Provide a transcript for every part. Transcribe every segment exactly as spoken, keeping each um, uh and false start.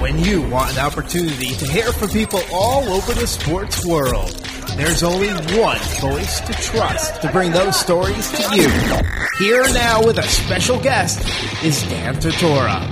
When you want an opportunity to hear from people all over the sports world, there's only one voice to trust to bring those stories to you. Here now with a special guest is Dan Tortora.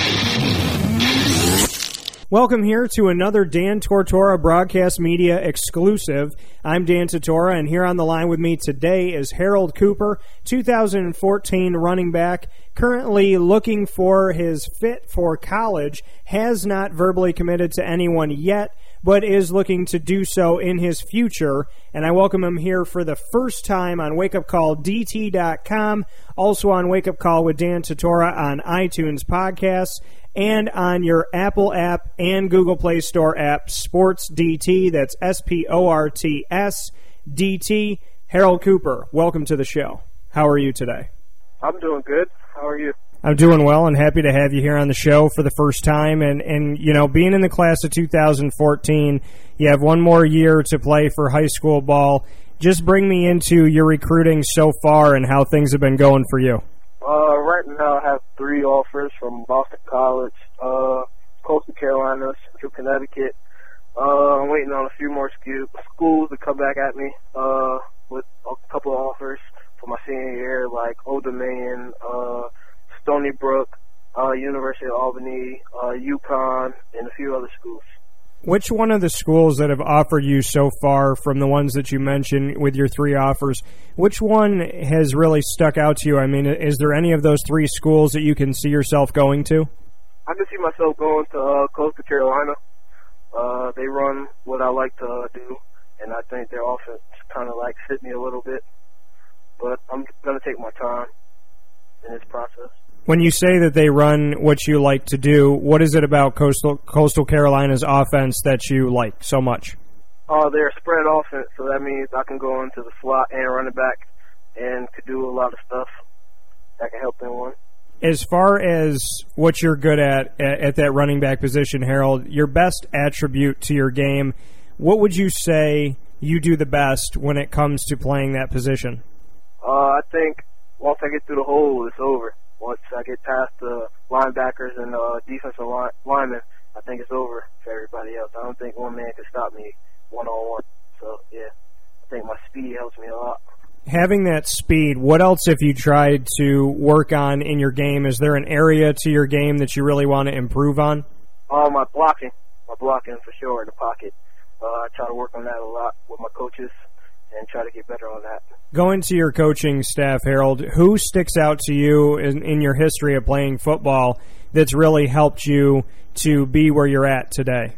Welcome here to another Dan Tortora Broadcast Media exclusive. I'm Dan Tortora, and here on the line with me today is Harold Cooper, two thousand fourteen running back, currently looking for his fit for college, has not verbally committed to anyone yet, but is looking to do so in his future. And I welcome him here for the first time on wake up call d t dot com, also on Wake Up Call with Dan Tortora on iTunes podcasts, and on your Apple app and Google Play Store app, Sports D T. That's S P O R T S D T. Harold Cooper, welcome to the show. How are you today? I'm doing good. How are you? I'm doing well and happy to have you here on the show for the first time. And, and you know, being in the class of two thousand fourteen, you have one more year to play for high school ball. Just bring me into your recruiting so far and how things have been going for you. Uh, right now I have three offers from Boston College, uh, Coastal Carolina, Central Connecticut. Uh, I'm waiting on a few more sc- schools to come back at me uh, with a couple of offers for my senior year, like Old Dominion, uh, Stony Brook, uh, University of Albany, uh, UConn, and a few other schools. Which one of the schools that have offered you so far from the ones that you mentioned with your three offers, which one has really stuck out to you? I mean, is there any of those three schools that you can see yourself going to? I can see myself going to uh, Coastal Carolina. Uh, they run what I like to do, and I think their offense kind of like fit me a little bit. But I'm going to take my time in this process. When you say that they run what you like to do, what is it about Coastal Coastal Carolina's offense that you like so much? Uh, they're a spread offense, so that means I can go into the slot and run it back and could do a lot of stuff that can help them win. As far as what you're good at, at at that running back position, Harold, your best attribute to your game, what would you say you do the best when it comes to playing that position? Uh, I think once I get through the hole, it's over. Once I get past the linebackers and uh, defensive line, linemen, I think it's over for everybody else. I don't think one man can stop me one-on-one. So, yeah, I think my speed helps me a lot. Having that speed, what else have you tried to work on in your game? Is there an area to your game that you really want to improve on? Uh, my blocking. My blocking for sure in the pocket. Uh, I try to work on that a lot with my coaches and try to get better on that. Going to your coaching staff, Harold, who sticks out to you in, in your history of playing football that's really helped you to be where you're at today?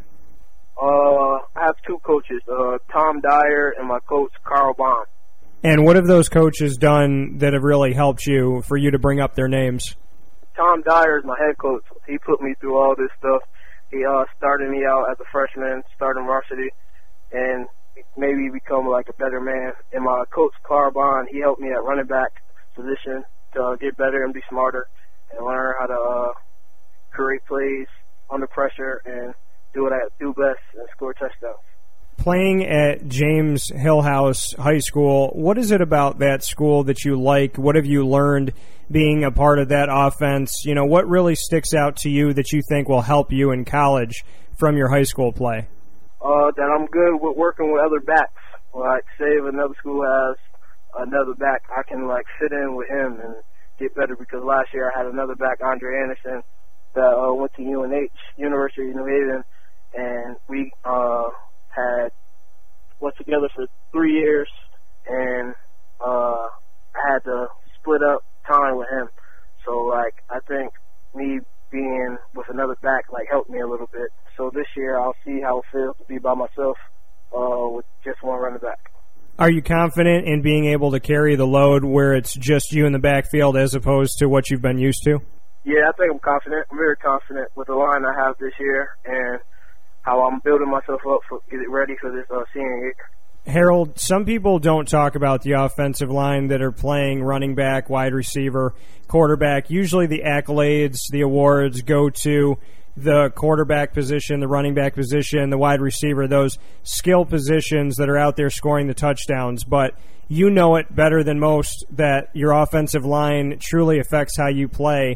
Uh, I have two coaches, uh, Tom Dyer and my coach, Carl Baum. And what have those coaches done that have really helped you for you to bring up their names? Tom Dyer is my head coach. He put me through all this stuff. He uh, started me out as a freshman, starting varsity, and made me become like a better man. And my coach, Carl Bond, he helped me at running back position to uh, get better and be smarter and learn how to uh, create plays under pressure and do what I do best and score touchdowns. Playing at James Hillhouse High School, what is it about that school that you like? What have you learned being a part of that offense? You know, what really sticks out to you that you think will help you in college from your high school play? Uh, that I'm good with working with other backs. Like, say if another school has another back, I can, like, fit in with him and get better because last year I had another back, Andre Anderson, that uh, went to U N H, University of New Haven, and we uh, had worked together for three years, and uh, I had to split up time with him. So, like, I think me being with another back, like, helped me a little bit. So this year I'll see how it feels to be by myself uh, with just one running back. Are you confident in being able to carry the load where it's just you in the backfield as opposed to what you've been used to? Yeah, I think I'm confident. I'm very confident with the line I have this year and how I'm building myself up for get it ready for this uh, senior year. Harold, some people don't talk about the offensive line that are playing running back, wide receiver, quarterback. Usually the accolades, the awards go to the quarterback position, the running back position, the wide receiver, those skill positions that are out there scoring the touchdowns. But you know it better than most that your offensive line truly affects how you play.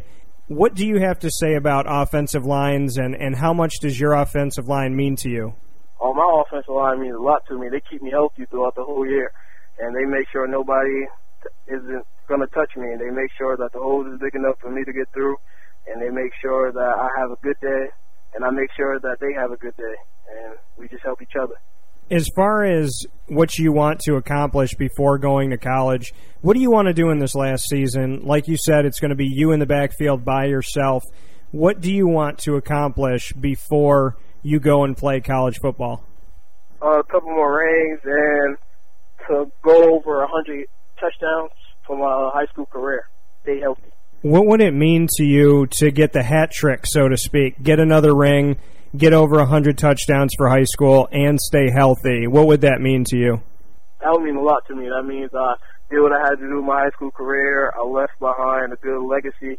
What do you have to say about offensive lines, and, and how much does your offensive line mean to you? Oh, my offensive line means a lot to me. They keep me healthy throughout the whole year, and they make sure nobody isn't going to touch me, and they make sure that the hole is big enough for me to get through, and they make sure that I have a good day, and I make sure that they have a good day, and we just help each other. As far as what you want to accomplish before going to college, what do you want to do in this last season? Like you said, it's going to be you in the backfield by yourself. What do you want to accomplish before you go and play college football? Uh, a couple more rings and to go over one hundred touchdowns for my high school career. Stay healthy. What would it mean to you to get the hat trick, so to speak, get another ring, get over one hundred touchdowns for high school, and stay healthy? What would that mean to you? That would mean a lot to me. That means I did what I had to do in my high school career. I left behind a good legacy,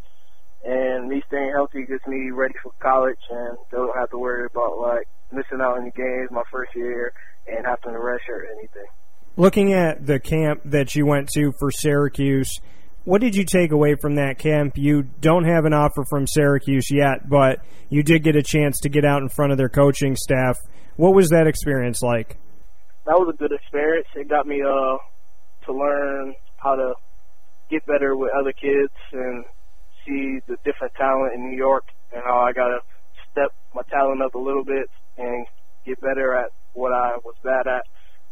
and me staying healthy gets me ready for college, and don't have to worry about like missing out on any games my first year and having to redshirt anything. Looking at the camp that you went to for Syracuse, what did you take away from that camp? You don't have an offer from Syracuse yet, but you did get a chance to get out in front of their coaching staff. What was that experience like? That was a good experience. It got me uh, to learn how to get better with other kids and see the different talent in New York, and how I got to step my talent up a little bit and get better at what I was bad at.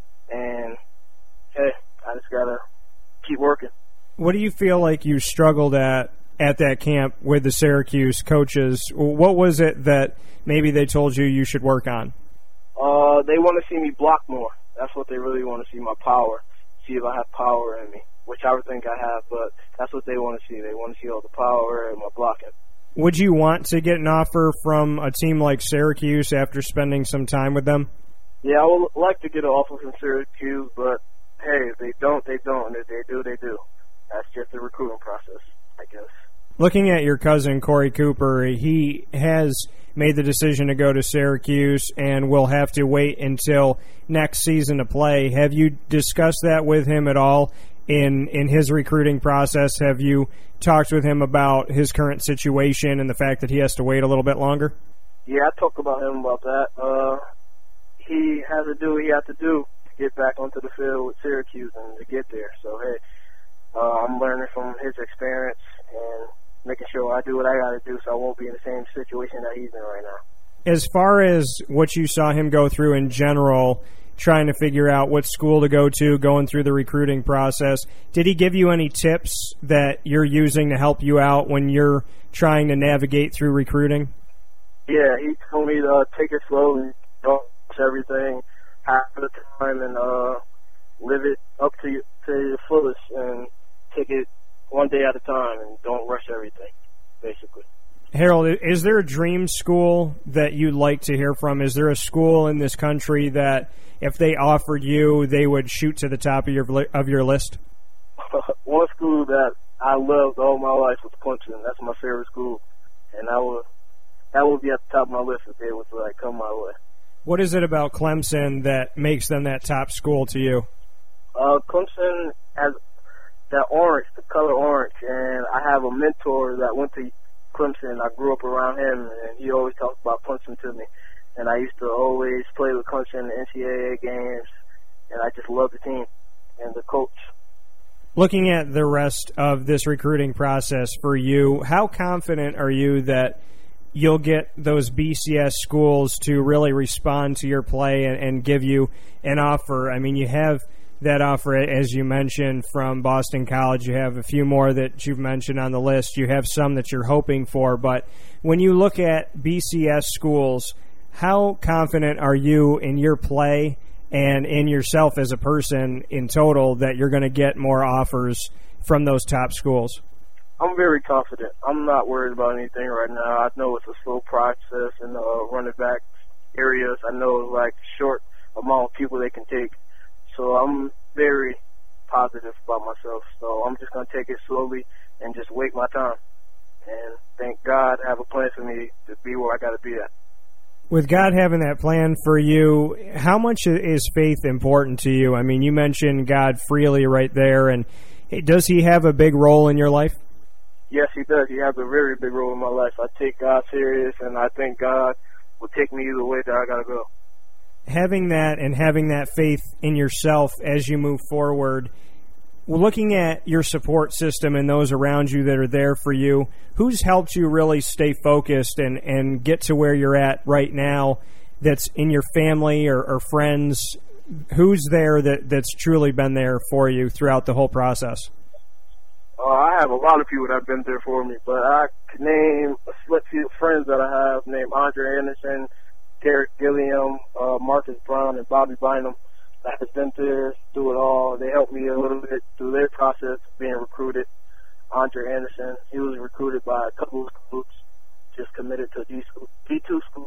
And, hey, I just got to keep working. What do you feel like you struggled at at that camp with the Syracuse coaches? What was it that maybe they told you you should work on? Uh, they want to see me block more. That's what they really want to see, my power, see if I have power in me, which I would think I have, but that's what they want to see. They want to see all the power and my blocking. Would you want to get an offer from a team like Syracuse after spending some time with them? Yeah, I would like to get an offer from Syracuse, but, hey, if they don't, they don't. And if they do, they do. That's just the recruiting process, I guess. Looking at your cousin, Corey Cooper, he has made the decision to go to Syracuse and will have to wait until next season to play. Have you discussed that with him at all in, in his recruiting process? Have you talked with him about his current situation and the fact that he has to wait a little bit longer? Yeah, I talked about him about that. Uh, he has to do what he has to do to get back onto the field with Syracuse and to get there. So, hey, uh, I'm learning from his experience and making sure I do what I got to do so I won't be in the same situation that he's in right now. As far as what you saw him go through in general, trying to figure out what school to go to, going through the recruiting process, did he give you any tips that you're using to help you out when you're trying to navigate through recruiting? Yeah, he told me to uh, take it slowly, don't rush everything half the time, and uh, live it up to, to your fullest and take it one day at a time and don't rush everything, basically. Harold, is there a dream school that you'd like to hear from? Is there a school in this country that if they offered you, they would shoot to the top of your of your list? One school that I loved all my life was Clemson. That's my favorite school, and I would that would be at the top of my list if they was to like come my way. What is it about Clemson that makes them that top school to you? Uh, Clemson has that orange, the color orange, and I have a mentor that went to Clemson. I grew up around him, and he always talked about Clemson to me. And I used to always play with Clemson in the N C double A games, and I just love the team and the coach. Looking at the rest of this recruiting process for you, how confident are you that you'll get those B C S schools to really respond to your play and, and give you an offer? I mean, you have that offer, as you mentioned, from Boston College. You have a few more that you've mentioned on the list. You have some that you're hoping for. But when you look at B C S schools, how confident are you in your play and in yourself as a person in total that you're going to get more offers from those top schools? I'm very confident. I'm not worried about anything right now. I know it's a slow process in the uh, running back areas. I know like short amount of people they can take. So I'm very positive about myself. So I'm just going to take it slowly and just wait my time. And thank God I have a plan for me to be where I got to be at. With God having that plan for you, how much is faith important to you? I mean, you mentioned God freely right there. And does he have a big role in your life? Yes, he does. He has a very big role in my life. I take God serious, and I think God will take me either way that I got to go. Having that and having that faith in yourself as you move forward, looking at your support system and those around you that are there for you, who's helped you really stay focused and, and get to where you're at right now that's in your family or, or friends? Who's there that, that's truly been there for you throughout the whole process? Uh, I have a lot of people that have been there for me, but I could name a split few friends that I have named Andre Anderson, Derek Gilliam, uh, Marcus Brown, and Bobby Bynum. That has been there through it all. They helped me a little bit through their process of being recruited. Andre Anderson, he was recruited by a couple of schools, just committed to D school, D two schools,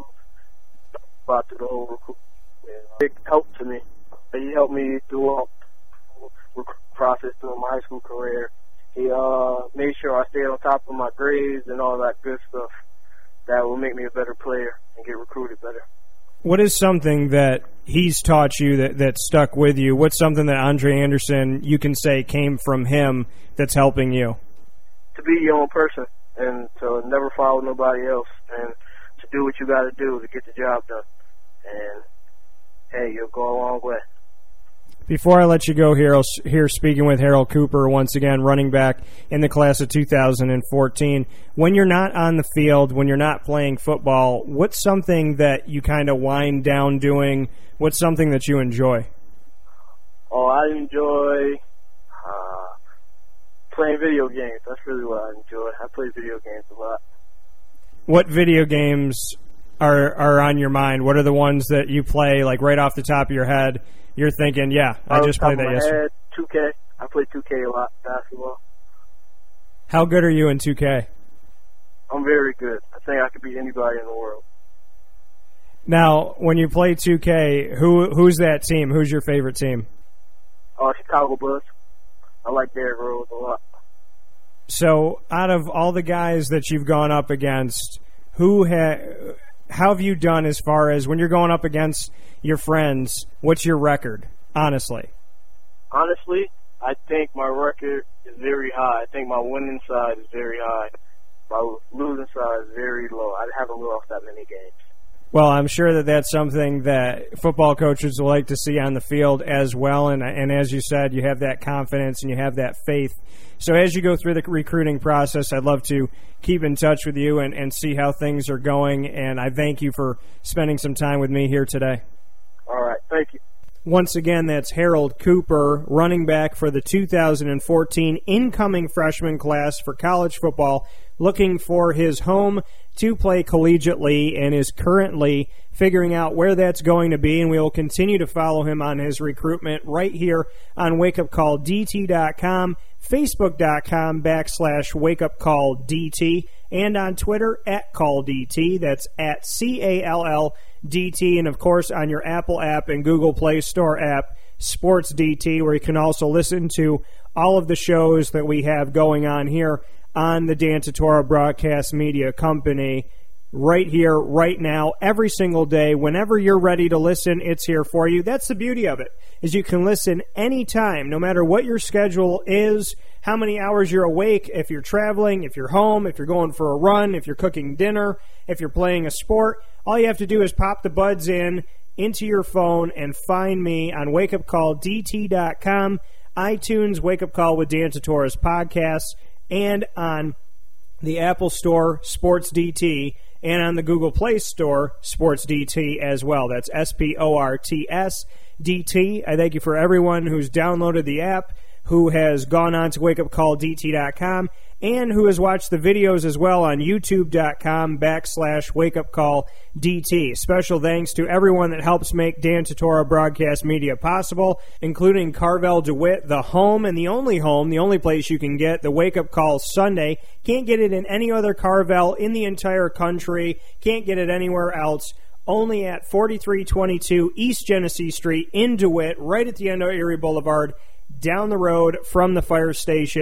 about through the whole recruit. Big help to me. He helped me throughout the process through my high school career. He uh, made sure I stayed on top of my grades and all that good stuff that will make me a better player and get recruited better. What is something that he's taught you that, that stuck with you? What's something that Andre Anderson, you can say, came from him that's helping you? To be your own person and to never follow nobody else and to do what you got to do to get the job done. And, hey, you'll go a long way. Before I let you go here, here speaking with Harold Cooper, once again, running back in the class of two thousand fourteen. When you're not on the field, when you're not playing football, what's something that you kind of wind down doing? What's something that you enjoy? Oh, I enjoy uh, playing video games. That's really what I enjoy. I play video games a lot. What video games are are on your mind? What are the ones that you play, like right off the top of your head? You're thinking, yeah, I just played that yesterday. two K. I play two K a lot, basketball. How good are you in two K? I'm very good. I think I could beat anybody in the world. Now, when you play two K, who who's that team? Who's your favorite team? Uh, Chicago Bulls. I like Derrick Rose a lot. So, out of all the guys that you've gone up against, who ha- how have you done as far as when you're going up against your friends? What's your record, honestly? Honestly, I think my record is very high. I think my winning side is very high. My losing side is very low. I haven't lost that many games. Well, I'm sure that that's something that football coaches will like to see on the field as well. And, and as you said, you have that confidence and you have that faith. So as you go through the recruiting process, I'd love to keep in touch with you and, and see how things are going. And I thank you for spending some time with me here today. All right. Thank you. Once again, that's Harold Cooper, running back for the two thousand fourteen incoming freshman class for college football, looking for his home to play collegiately and is currently figuring out where that's going to be, and we will continue to follow him on his recruitment right here on wake up call d t dot com, facebook.com backslash wakeupcalldt, and on Twitter at CallDT. That's at C A L L D T, and of course on your Apple app and Google Play Store app, Sports D T, where you can also listen to all of the shows that we have going on here on the Dan Tortora Broadcast Media Company, right here, right now, every single day. Whenever you're ready to listen, it's here for you. That's the beauty of it, is you can listen anytime, no matter what your schedule is, how many hours you're awake, if you're traveling, if you're home, if you're going for a run, if you're cooking dinner, if you're playing a sport. All you have to do is pop the buds in into your phone and find me on wake up call d t dot com, iTunes, Wake Up Call with Dan Tortora's podcasts, and on the Apple Store, Sports D T, and on the Google Play Store, Sports D T as well. That's S P O R T S D T. I thank you for everyone who's downloaded the app, who has gone on to wake up call d t dot com, and who has watched the videos as well on youtube.com backslash wakeupcalldt. Special thanks to everyone that helps make Dan Tortora Broadcast Media possible, including Carvel DeWitt, the home and the only home, the only place you can get the Wake Up Call Sunday. Can't get it in any other Carvel in the entire country. Can't get it anywhere else. Only at forty-three twenty-two East Genesee Street in DeWitt, right at the end of Erie Boulevard, down the road from the fire station.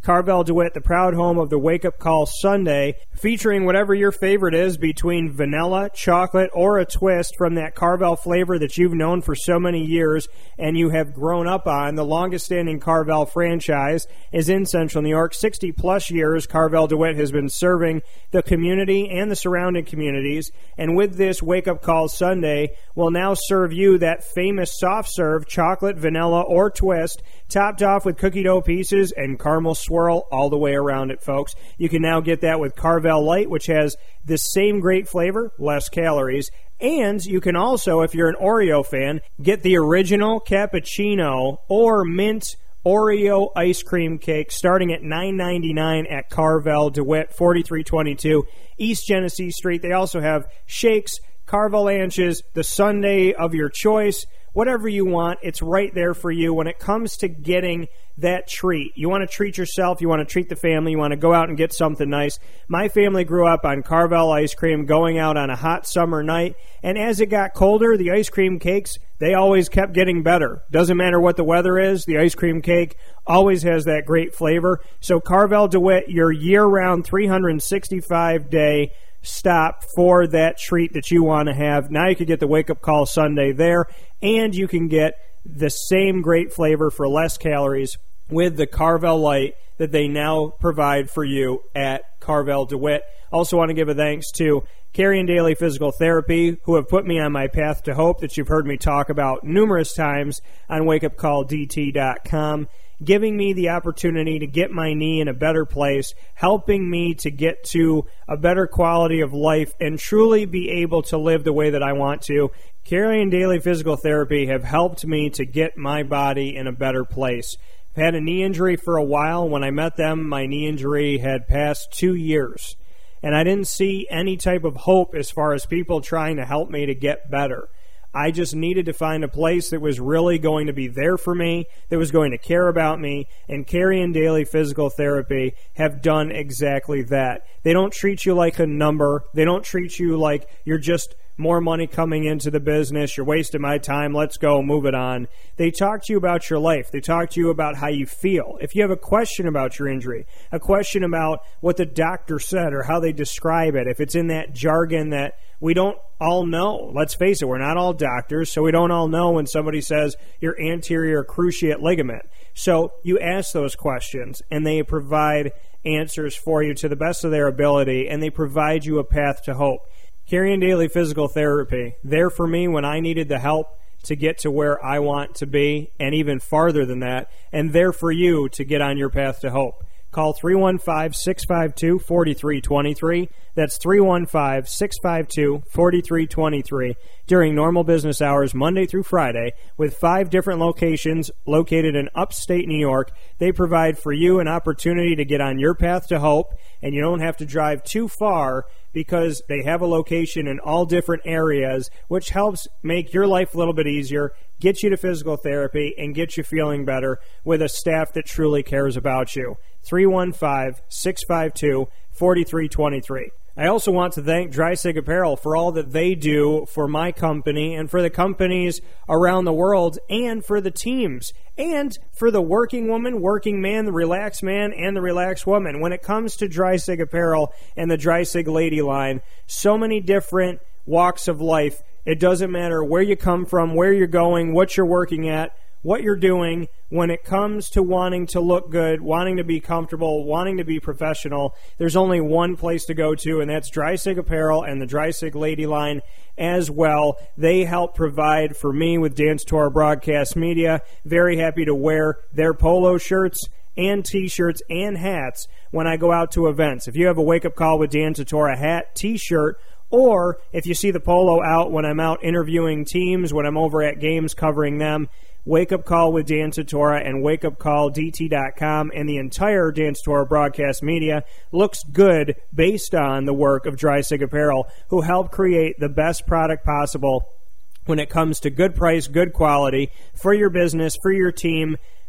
Carvel DeWitt, the proud home of the Wake Up Call Sundae, featuring whatever your favorite is between vanilla, chocolate, or a twist from that Carvel flavor that you've known for so many years and you have grown up on. The longest-standing Carvel franchise is in Central New York. sixty plus years, Carvel DeWitt has been serving the community and the surrounding communities, and with this Wake Up Call Sundae, will now serve you that famous soft serve chocolate, vanilla, or twist, topped off with cookie dough pieces and caramel swirl all the way around it, folks. You can now get that with Carvel Light, which has the same great flavor, less calories. And you can also, if you're an Oreo fan, get the original cappuccino or mint Oreo ice cream cake starting at nine ninety-nine at Carvel DeWitt, forty-three twenty-two East Genesee Street. They also have shakes, Carvelanches, the sundae of your choice, whatever you want. It's right there for you when it comes to getting that treat. You want to treat yourself, you want to treat the family, you want to go out and get something nice. My family grew up on Carvel ice cream, going out on a hot summer night, and as it got colder, the ice cream cakes, they always kept getting better. Doesn't matter what the weather is, the ice cream cake always has that great flavor. So Carvel DeWitt, your year-round three hundred sixty-five day stop for that treat that you want to have. Now you can get the Wake Up Call Sundae there, and you can get the same great flavor for less calories with the Carvel Light that they now provide for you at Carvel DeWitt. Also want to give a thanks to Carrion Daily Physical Therapy, who have put me on my path to hope that you've heard me talk about numerous times on wake up call d t dot com, giving me the opportunity to get my knee in a better place, helping me to get to a better quality of life and truly be able to live the way that I want to. Carrion Daily Physical Therapy have helped me to get my body in a better place. I've had a knee injury for a while. When I met them, my knee injury had passed two years. And I didn't see any type of hope as far as people trying to help me to get better. I just needed to find a place that was really going to be there for me, that was going to care about me, and Carrion Daily Physical Therapy have done exactly that. They don't treat you like a number. They don't treat you like you're just more money coming into the business. You're wasting my time. Let's go. Move it on. They talk to you about your life. They talk to you about how you feel. If you have a question about your injury, a question about what the doctor said or how they describe it, if it's in that jargon that we don't all know. Let's face it, we're not all doctors, so we don't all know when somebody says your anterior cruciate ligament. So you ask those questions, and they provide answers for you to the best of their ability, and they provide you a path to hope. Carrion Daily Physical Therapy, there for me when I needed the help to get to where I want to be, and even farther than that, and there for you to get on your path to hope. Call three one five, six five two, four three two three. That's three one five, six five two, four three two three during normal business hours, Monday through Friday, with five different locations located in upstate New York. They provide for you an opportunity to get on your path to hope, and you don't have to drive too far because they have a location in all different areas, which helps make your life a little bit easier, get you to physical therapy, and get you feeling better with a staff that truly cares about you. three one five, six five two, four three two three. I also want to thank Dreisig Apparel for all that they do for my company and for the companies around the world and for the teams and for the working woman, working man, the relaxed man, and the relaxed woman. When it comes to Dreisig Apparel and the Dreisig Lady line, so many different walks of life. It doesn't matter where you come from, where you're going, what you're working at, what you're doing. When it comes to wanting to look good, wanting to be comfortable, wanting to be professional, there's only one place to go to, and that's Dreisig Apparel and the Dreisig Lady line as well. They help provide for me with Dan Tortora Broadcast Media. Very happy to wear their polo shirts and T-shirts and hats when I go out to events. If you have a Wake Up Call with Dan Tortora hat, T-shirt, or if you see the polo out when I'm out interviewing teams, when I'm over at games covering them, Wake Up Call with Dan Tortora and wake up call d t dot com and the entire Dan Tortora Broadcast Media looks good based on the work of Dreisig Apparel, who helped create the best product possible when it comes to good price, good quality for your business, for your team,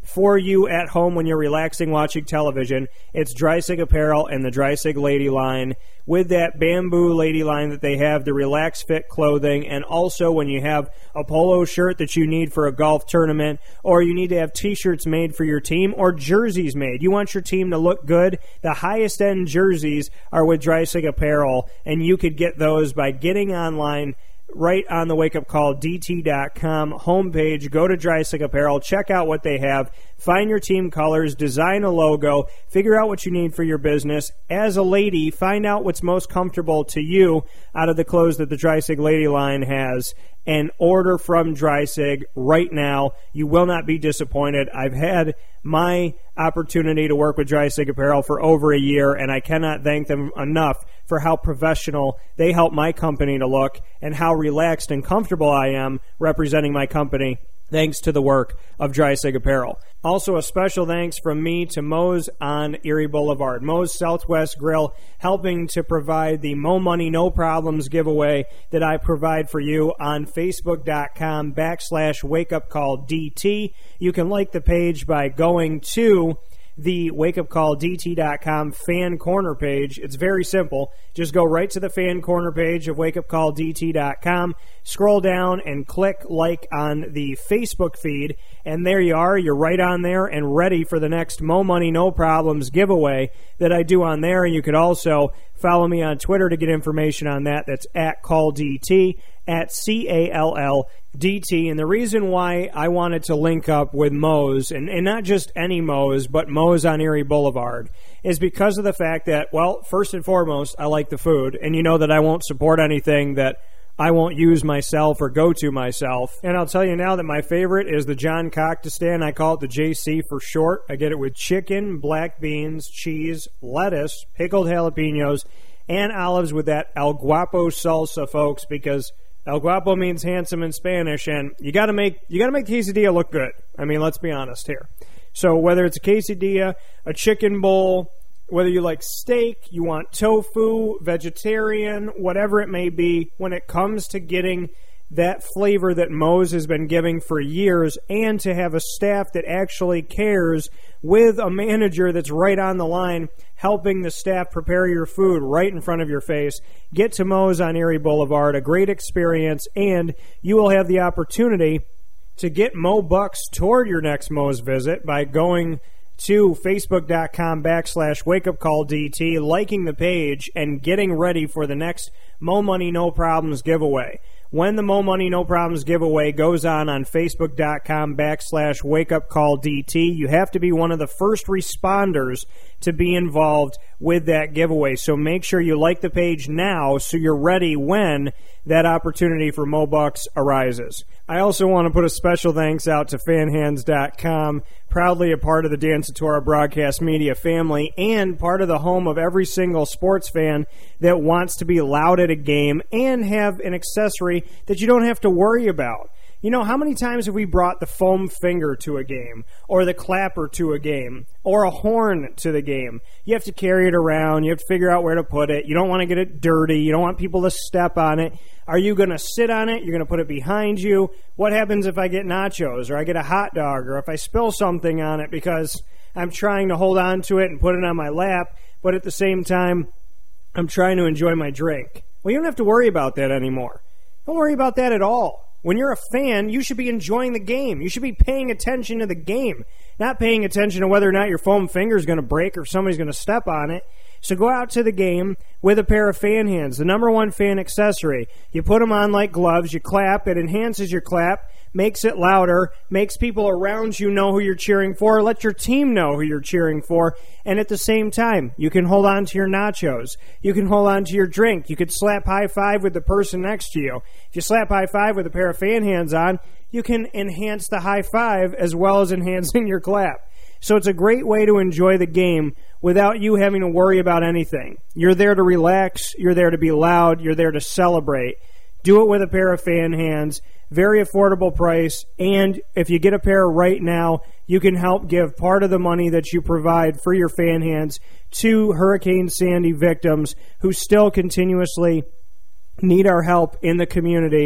for you at home when you're relaxing watching television. It's Dreissig Apparel and the Dreissig Lady line with that bamboo lady line that they have, the Relax Fit clothing, and also when you have a polo shirt that you need for a golf tournament, or you need to have t-shirts made for your team, or jerseys made. You want your team to look good. The highest end jerseys are with Dreissig Apparel, and you could get those by getting online right on the wake up call D T dot com homepage. Go to Dreissig Apparel, check out what they have, find your team colors, design a logo, figure out what you need for your business. As a lady, find out what's most comfortable to you out of the clothes that the Dreissig Lady line has, and order from Dreissig right now. You will not be disappointed. I've had my opportunity to work with Dreissig Apparel for over a year, and I cannot thank them enough for how professional they help my company to look and how relaxed and comfortable I am representing my company thanks to the work of Dreissig Apparel. Also, a special thanks from me to Moe's on Erie Boulevard. Moe's Southwest Grill, helping to provide the Mo Money No Problems giveaway that I provide for you on Facebook.com backslash Wake Up Call DT. You can like the page by going to the wake up call D T dot com fan corner page. It's very simple. Just go right to the fan corner page of wake up call D T dot com, scroll down and click like on the Facebook feed, and there you are. You're right on there and ready for the next Mo Money No Problems giveaway that I do on there. And you could also follow me on Twitter to get information on that. That's at CallDT, at C A L L D T. And the reason why I wanted to link up with Moe's, and, and not just any Moe's, but Moe's on Erie Boulevard, is because of the fact that, well, first and foremost, I like the food. And you know that I won't support anything that I won't use myself or go to myself. And I'll tell you now that my favorite is the John Cockta stand. I call it the J C for short. I get it with chicken, black beans, cheese, lettuce, pickled jalapenos, and olives with that El Guapo salsa, folks, because El Guapo means handsome in Spanish, and you got to make you got to make quesadilla look good. I mean, let's be honest here. So whether it's a quesadilla, a chicken bowl, whether you like steak, you want tofu, vegetarian, whatever it may be, when it comes to getting that flavor that Moe's has been giving for years, and to have a staff that actually cares, with a manager that's right on the line helping the staff prepare your food right in front of your face, get to Moe's on Erie Boulevard. A great experience, and you will have the opportunity to get Mo Bucks toward your next Moe's visit by going to Facebook.com backslash Wake Up Call DT, liking the page, and getting ready for the next Mo Money No Problems giveaway. When the Mo Money No Problems giveaway goes on on Facebook.com backslash Wake Up Call DT, you have to be one of the first responders to be involved with that giveaway. So make sure you like the page now so you're ready when that opportunity for Mo Bucks arises. I also want to put a special thanks out to fan hands dot com, proudly a part of the Dan Tortora Broadcast Media family and part of the home of every single sports fan that wants to be loud at a game and have an accessory that you don't have to worry about. You know, how many times have we brought the foam finger to a game, or the clapper to a game, or a horn to the game? You have to carry it around. You have to figure out where to put it. You don't want to get it dirty. You don't want people to step on it. Are you going to sit on it? You're going to put it behind you? What happens if I get nachos, or I get a hot dog, or if I spill something on it because I'm trying to hold on to it and put it on my lap, but at the same time, I'm trying to enjoy my drink? Well, you don't have to worry about that anymore. Don't worry about that at all. When you're a fan, you should be enjoying the game. You should be paying attention to the game, not paying attention to whether or not your foam finger is going to break or somebody's going to step on it. So go out to the game with a pair of fan hands, the number one fan accessory. You put them on like gloves, you clap, it enhances your clap, makes it louder, makes people around you know who you're cheering for, let your team know who you're cheering for, and at the same time, you can hold on to your nachos. You can hold on to your drink. You could slap high five with the person next to you. If you slap high five with a pair of fan hands on, you can enhance the high five as well as enhancing your clap. So it's a great way to enjoy the game without you having to worry about anything. You're there to relax. You're there to be loud. You're there to celebrate. Do it with a pair of fan hands. Very affordable price. And if you get a pair right now, you can help give part of the money that you provide for your fan hands to Hurricane Sandy victims who still continuously need our help in the community.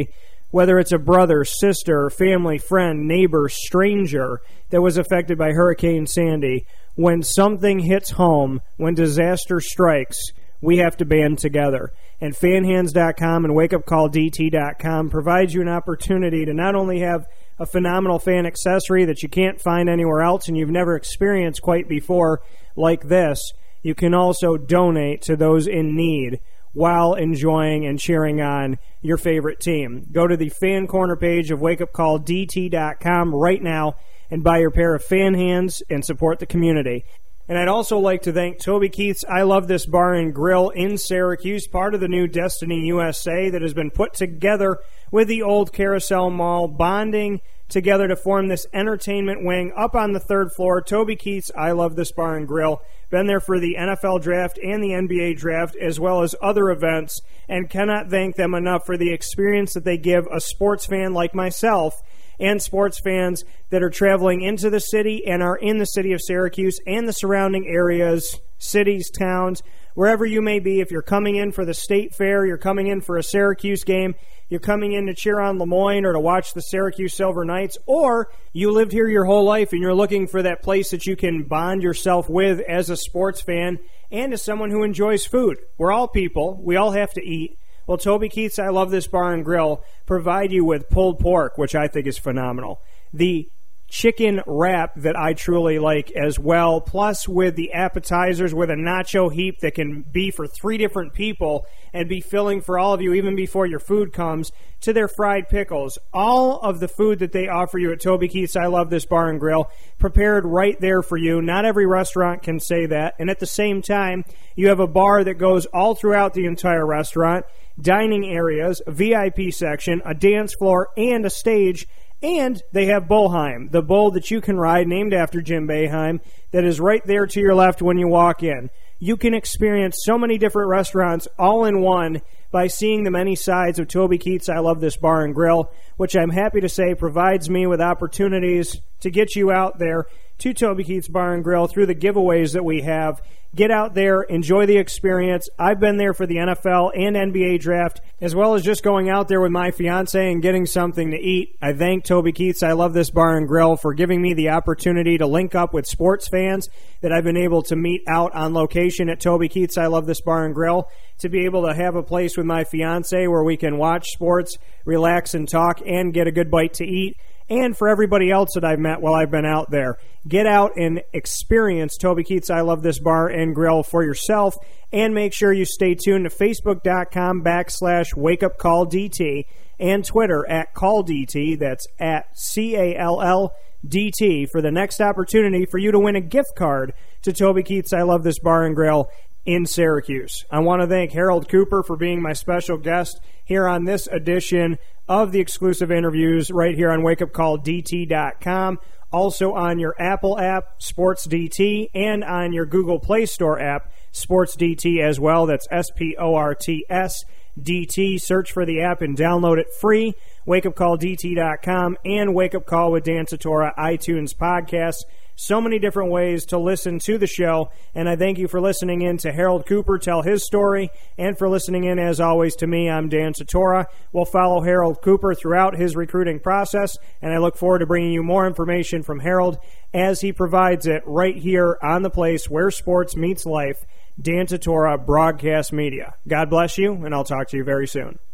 whether it's a brother, sister, family, friend, neighbor, stranger that was affected by Hurricane Sandy, when something hits home, when disaster strikes, we have to band together. And fan hands dot com and wake up call d t dot com provides you an opportunity to not only have a phenomenal fan accessory that you can't find anywhere else and you've never experienced quite before like this, you can also donate to those in need while enjoying and cheering on your favorite team. Go to the fan corner page of wake up call d t dot com right now and buy your pair of fan hands and support the community. And I'd also like to thank Toby Keith's I Love This Bar and Grill in Syracuse, part of the new Destiny U S A that has been put together with the old Carousel Mall, bonding together to form this entertainment wing up on the third floor. Toby Keith's I Love This Bar and Grill. Been there for the N F L draft and the N B A draft, as well as other events, and cannot thank them enough for the experience that they give a sports fan like myself and sports fans that are traveling into the city and are in the city of Syracuse and the surrounding areas, cities, towns, wherever you may be. If you're coming in for the state fair, you're coming in for a Syracuse game, you're coming in to cheer on Lemoyne or to watch the Syracuse Silver Knights, or you lived here your whole life and you're looking for that place that you can bond yourself with as a sports fan and as someone who enjoys food. We're all people. We all have to eat. Well, Toby Keith's I Love This Bar and Grill provide you with pulled pork, which I think is phenomenal. The chicken wrap that I truly like as well, plus with the appetizers with a nacho heap that can be for three different people and be filling for all of you even before your food comes, to their fried pickles. All of the food that they offer you at Toby Keith's I Love This Bar and Grill prepared right there for you. Not every restaurant can say that. And at the same time, you have a bar that goes all throughout the entire restaurant, dining areas, a V I P section, a dance floor, and a stage. And they have Bullheim, the bull that you can ride, named after Jim Boeheim, that is right there to your left when you walk in. You can experience so many different restaurants all in one by seeing the many sides of Toby Keith's I Love This Bar and Grill, which I'm happy to say provides me with opportunities to get you out there to Toby Keith's Bar and Grill through the giveaways that we have. Get out there, enjoy the experience. I've been there for the N F L and N B A draft, as well as just going out there with my fiance and getting something to eat. I thank Toby Keith's I Love This Bar and Grill for giving me the opportunity to link up with sports fans that I've been able to meet out on location at Toby Keith's I Love This Bar and Grill, to be able to have a place with my fiance where we can watch sports, relax and talk, and get a good bite to eat. And for everybody else that I've met while I've been out there, get out and experience Toby Keith's I Love This Bar and Grill for yourself, and make sure you stay tuned to Facebook.com backslash WakeUpCallDT and Twitter at CallDT, that's at C A L L D T, for the next opportunity for you to win a gift card to Toby Keith's I Love This Bar and Grill in Syracuse. I want to thank Harold Cooper for being my special guest here on this edition of the exclusive interviews right here on wake up call d t dot com. Also on your Apple app, Sports D T, and on your Google Play Store app, Sports D T as well. That's S P O R T S D T. Search for the app and download it free. wake up call d t dot com and Wake Up Call with Dan Tortora iTunes podcasts. So many different ways to listen to the show, and I thank you for listening in to Harold Cooper tell his story, and for listening in, as always, to me. I'm Dan Tortora. We'll follow Harold Cooper throughout his recruiting process, and I look forward to bringing you more information from Harold as he provides it right here on the place where sports meets life, Dan Tortora Broadcast Media. God bless you, and I'll talk to you very soon.